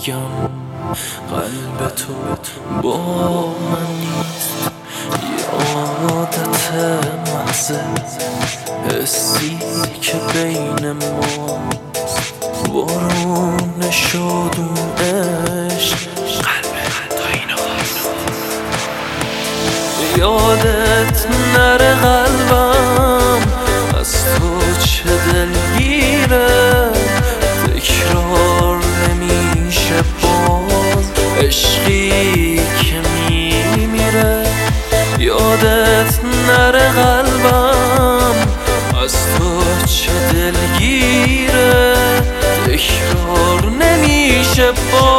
بگم قلب تو با من نیست، یادت محض حسی که بین ماست، بارون شادون عشق قلب تا اینو یادت نره قلبم از تو چه دلگیره، تکرار نمیشه باز عشقی که میمیره. یادت نره قلبم از تو چه دلگیره، تکرار نمیشه باز